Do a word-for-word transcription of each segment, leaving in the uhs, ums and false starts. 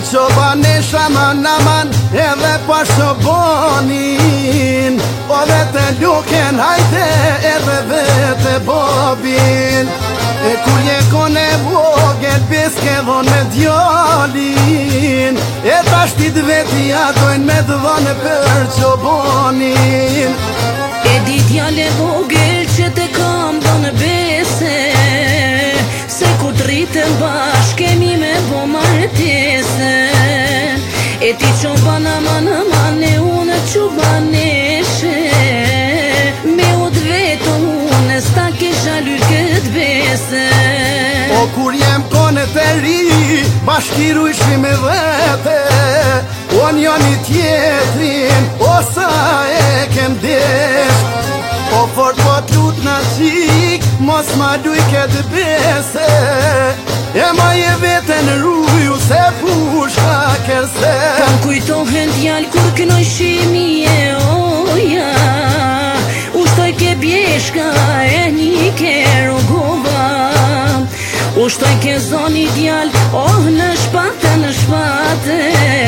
Qobane shaman aman edhe pa shobonin, o vete luken hajte edhe vete bobin. E kur je kone vogel beske dhon me djalin, e tashtit vetja dojnë me dhon për qobonin. E di djale vogel që te kam dhon bese, se ku t'rritën bashk kemi me bo martese. E ti qoban aman aman e unë qobaneshe, me u d'veto unë s'ta kisha lyr këtë bese. O kur jem kone të ri, bashkiru ishi me vete, on janë i tjetrin, o sa e kem desh. O fort po t'lut në qik, mos ma duj këtë bese, e ma je vete në ruju se pushka kërse. Kam kujtohen djall kur kënoj shimi e oja, ushtoj ke bjeshka e një ke rogova. Ushtoj ke zoni djall, oh në shpate në shpate,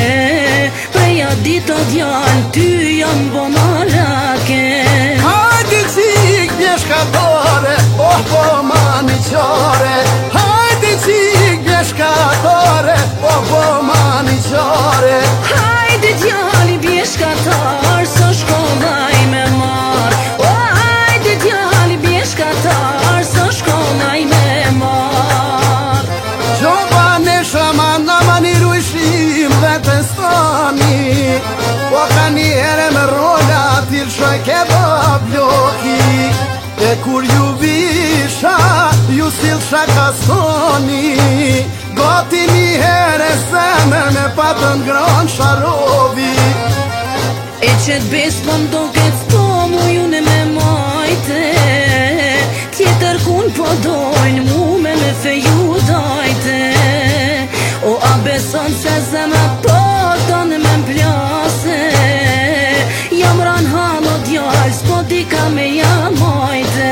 preja dito djall, ty jam bo marake. Hajdi qik bjeshka tore, oh po mani qore. Hajdi qik bjeshka tore, oh po mani qore. Hajde djalli bjeshkatar, së shkollaj me mar. O hajde djalli bjeshkatar, së shkollaj me mar. Qobane shaman aman i rujshim dhe të stani, po ka njere me rolla t'il shoj ke babloki. E kur ju visha, ju s'il shaka stoni, goti një here zemër me patën gron sharovi. E qet bes po mdo këtë s'po mu june me majte, tjetër kun po dojnë mu me me feju dajte. O a beson se zemra po tonë me mplase, jam ran hano djall, s'po di ka me jamajte.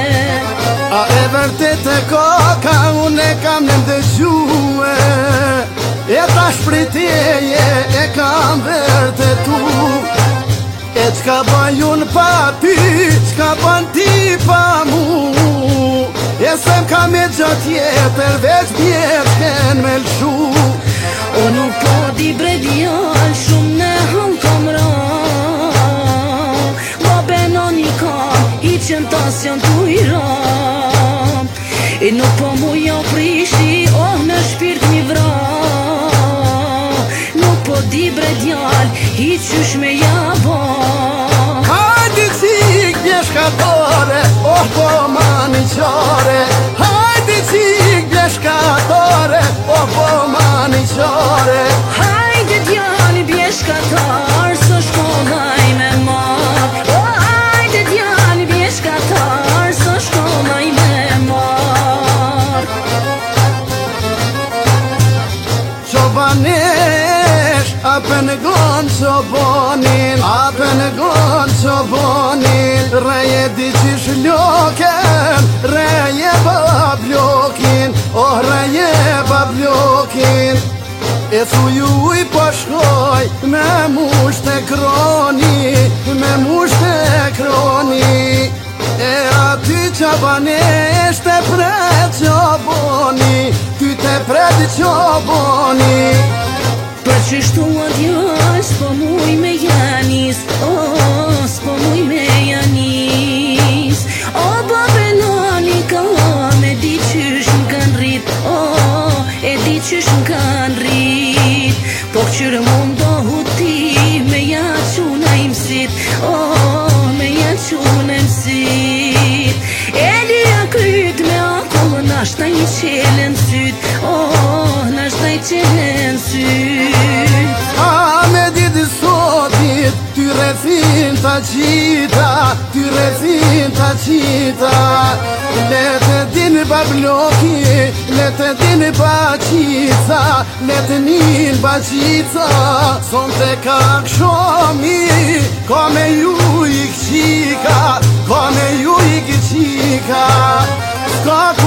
A e vërtet e koka unë e kam në ndëgjue, e ta shpriteje e kam vërtetu. E qka bajun pa ty, qka ban ti pa mu, e se m'ka me gjatë tjetër veç bjeshken me lshu. O nuk po di bre djall, shumë në hëm kom ra, babe noni kam, i qën tas janë tu i ra. E nuk po mu jo prishi, oh në shpirt një vra. Nuk po di bre djall, i qysh me jaba. Hajdi qik bjeshka tore, oh po mani qore. Hajdi qik bjeshka tore, oh po mani qore. Hajde djalli bjeshkatar, së shkollaj me mar. O hajde djalli bjeshkatar, së shkollaj me mar. Qobanesh, apë në gonë qobonin, apë në gonë qobonin. Reje di qish loken, reje bablokin, oh reje bablokin. E thuju i po shkoj, me musht e kroni, me musht e kroni. E aty qobanesh te pret qoboni, ty te pret qoboni. Për qështu a djall, s'po muj me janis, oh, s'po muj me janis. O babe nani kam, e di qysh m'kan rrit, oh, e di qysh m'kan rrit. Po këqyrë mundo huti, me ja quna i msit, oh, me ja quna i msit. E lija kryt me akull, nashta i qelen syt, oh, nashta i qelen syt. A me didi sotit, ty refin ta qita, ty refin ta qita. Lete din babloki, lete din baqica, lete nin baqica. Son te ka kshomi, ka me ju i këqika, ka me ju i këqika. Ska kush de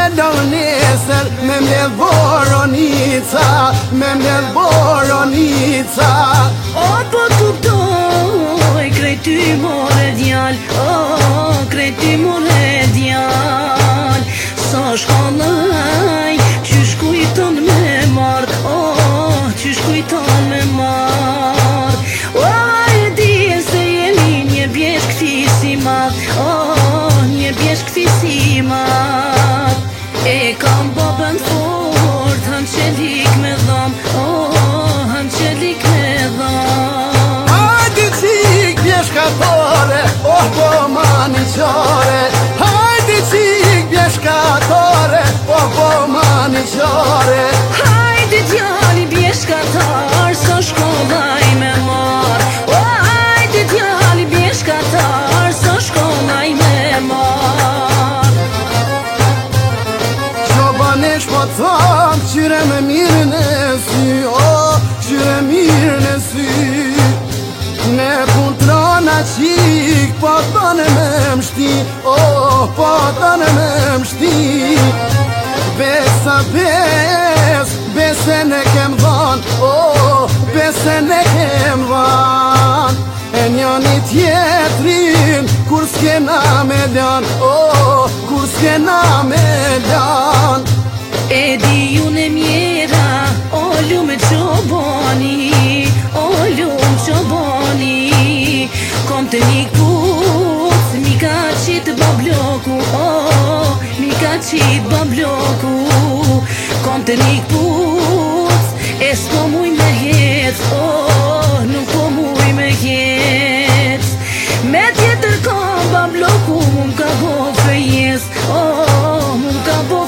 lëllon nesër me mbledh boronica, me mbledh boronica. O po kuptoj, krejt ty more djal, o krejt ty more djal. Sa shkollaj, qysh kujton me marr, o qysh kujton me marr. O e di se jemi një bjeshk fisi madh, o një bjeshk fisi madh. E kam babën fort, han qelik me dham, o han qelik me dham. Hajde qik bjeshkatore, oh po mani qore. Hajde qik bjeshkatore, oh po mani qore. Hajde djali bjeshkatar, sa shkollaj me marr. O hajde djali bjeshkatar, sa shkollaj me marr. Qobanesh po thom, qyre me mirë në sy, oh, qyre mirë në sy. Ne puntrona qik, po tënë me mshti, oh, po tënë me mshti. Besa bes, besen e kem dhan, oh, besen e kem dhan. E njani tjetrin, kur s'kena me lan, oh, kur s'kena me lan. E di unë e mjera, o lume qobani, o lume qobani. Kom të një puc, mi ka qitë babloku, o, mi ka qitë babloku. Kom të një puc, e s'po muj me hec, o, nuk po muj me hec. Me tjetër kom babloku, mu m'ka bo fejes, o, mu m'ka bo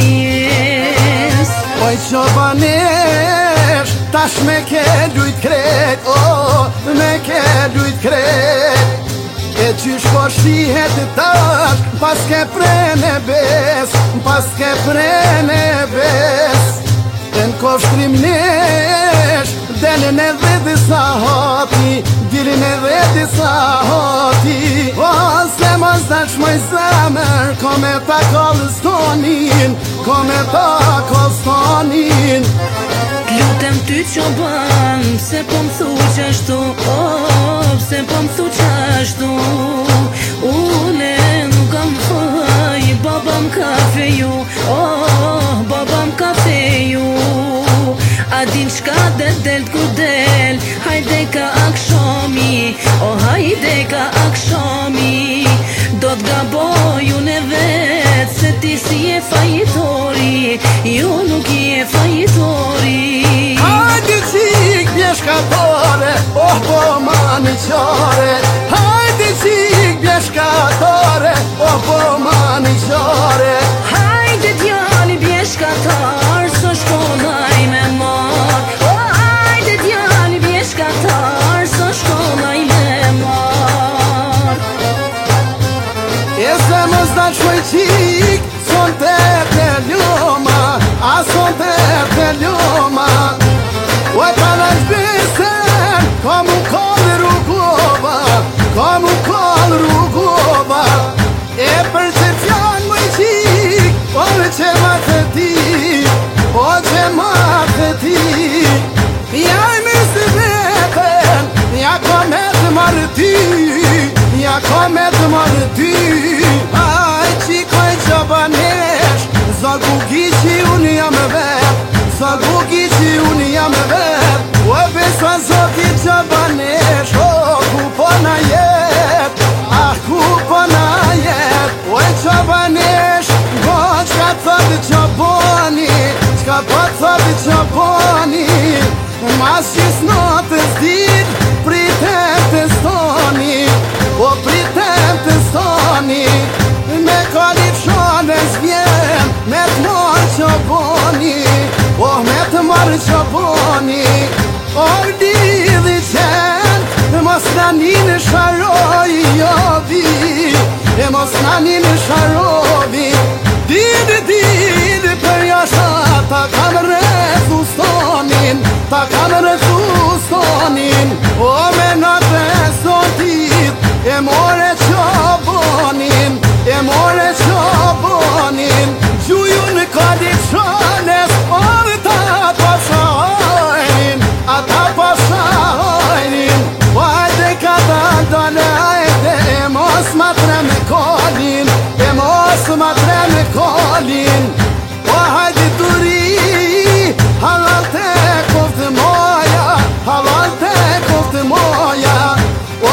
fejes. Oj qobanesh, tash me ke lujt krejt, oh, me ke lujt krejt. E qysh po shihet tash, pas ke prene bes, pas ke prene bes. E n'koshtrim nesh, delin edhe disa hati, dilin edhe disa hati. O, se mos dash moj zemër, ko me ta kolstonin, ko me ta kolstonin. Lutem ty qoban, pse po m'thu qashtu, oh, pse po m'thu qashtu. Une nuk kam faj, baba m'ka feju, oh, baba m'ka feju. A din shka del del ku del, hajde ka akshomi, oh hajde ka akshomi. Do t'gaboj unë e vet, se ti si e fajitori, ju nuk i e fajitori. Hajde qik bjeshkatore, oh po mani qore. Hajde qik bjeshkatore, oh po mani qore. Hajde djali bjeshkatar, sa shkollaj me marr. O hajde djali bjeshkatar, sa shkollaj me marr. E se mos dash moj qik, son te te ljoma, a son te te ljoma. O e ka dash besen, ka mu kallë rrugova, ka mu kallë rrugova. E për që fjan moj qik, o që ma të ti, o që ma të ti. Ja i mirë si veten, ja ka me të marrë ty, ja ka me të marrë ty. Aj qikoj qobanesh, zagu giqi unë jam e vet, zagu giqi unë jam e vet. O e besa zoki qobanesh, o ku po na jet, ah ku po na jet. O e qobanesh, go qka thot qobani, qka po thot qobani. Mas qis notës dit, pritem të stoni, o pritem të stoni. Me kalit shanës vjen, me t'marrë qobani, o me t'marrë qobani. O lidhi qen, mos nani në sharoj jovi, e mos nani në sharovi. Didi, didi, për jasha ta kam rrethu stonin, ta kam rrethu stonin.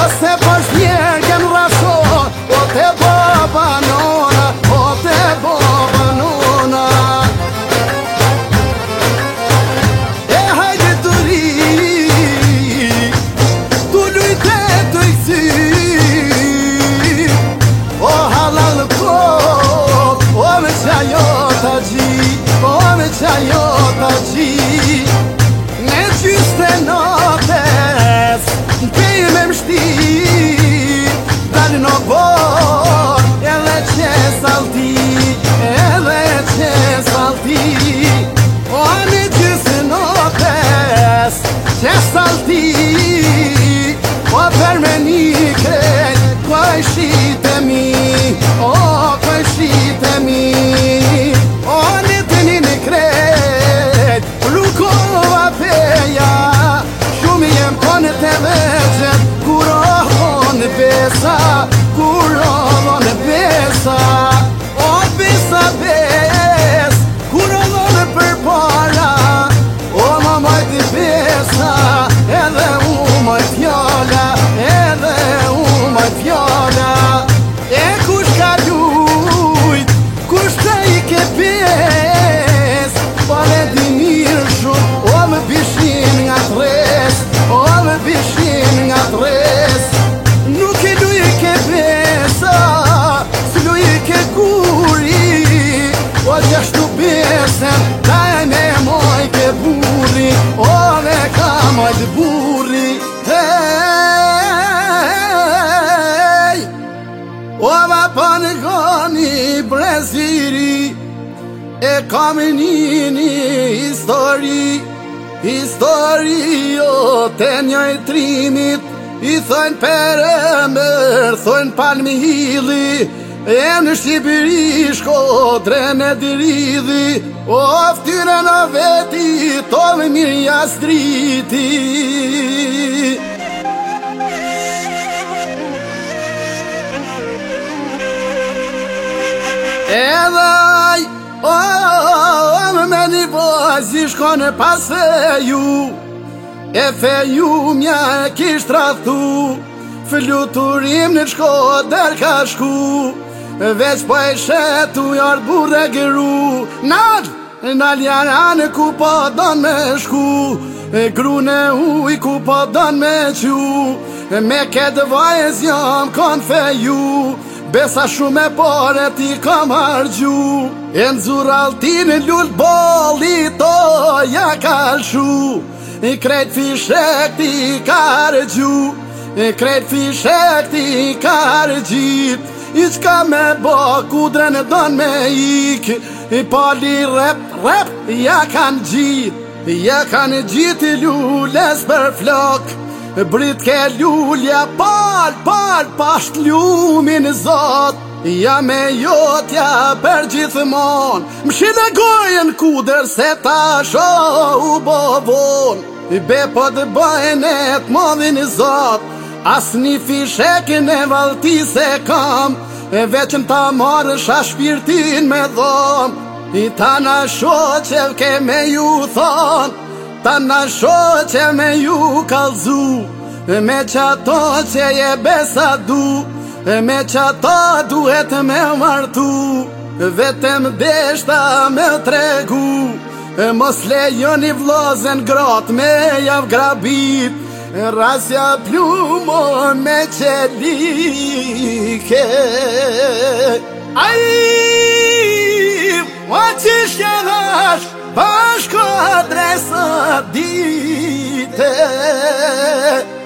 se për shmjerë kem rasho, o te baba nona, o te baba nona. E hajde të ri, tu lujte të kësi, o halal ko, o me qajo të gji, o me qajo të gji. Ne gjyste notes, n'pej me mshti, dalë në bor, edhe që salti, edhe që salti. O ne gjyste notes, që salti, o për me një krejt, koj shite mi, o koj shite mi. O ne të një një krejt, rukova peja, shumë jem kone të veqet, kur oho në besa, kur oho në besa. O besa bes, kur oho në përpara, o ma majti besa, edhe u majt fjalla, edhe u majt fjalla. E kush ka lujt, kush të i ke bes, pale di mirë shumë, o më bishin nga tres, o më bishin nga tres. Nuk e luj ke besa, si luj ke kuri, o gjashtu besen, ta e me moj ke burri, o me ka moj të burri. Hej, o ma për goni breziri, e kam një një histori, histori o të njëjtrimit. I thojnë pere mërë, thojnë palmi hili, e në Shqipëri Shkodrën e diridhi, o ftyre në veti, to me mirë jastriti. Edhaj, o, o, me një vojzi shkone pas feju, e feju mja e kisht rathu, fluturim në Shkodër ka shku, veç po e shetu jarë burre gëru. Nal, nal jarane ku po don me shku, grune uj ku po don me qu, me këtë vajez jam kon feju, besa shumë e pore ti kam argju. E nëzur altin e lull boli to ja kalshu, i krejt fishek ti kargju, i krejt fishek ti kargjit. I qka me bo kudren e don me ik, i pali rep, rep, ja kan gjit, ja kan gjit i lulles për flok. Brit ke lulja pal, pal, pasht lumin zot, ja me jotja për gjithmon. Mshile gojen kuder se ta sho u bovon, i be po të bëjnë e të modhin i zot, as një fishekin e valti se kam, e veqen ta marrësh a shpirtin me dhom. I ta na shoqe ke me ju thon, ta na shoqe me ju kalzu, me qato që je besa du, me qato duhet me martu, vetem deshta me tregu, mos lejoni vlozen grot me jav grabit, rasja plumo me qelike. Ai, o qish që hash, bashko adresa dite.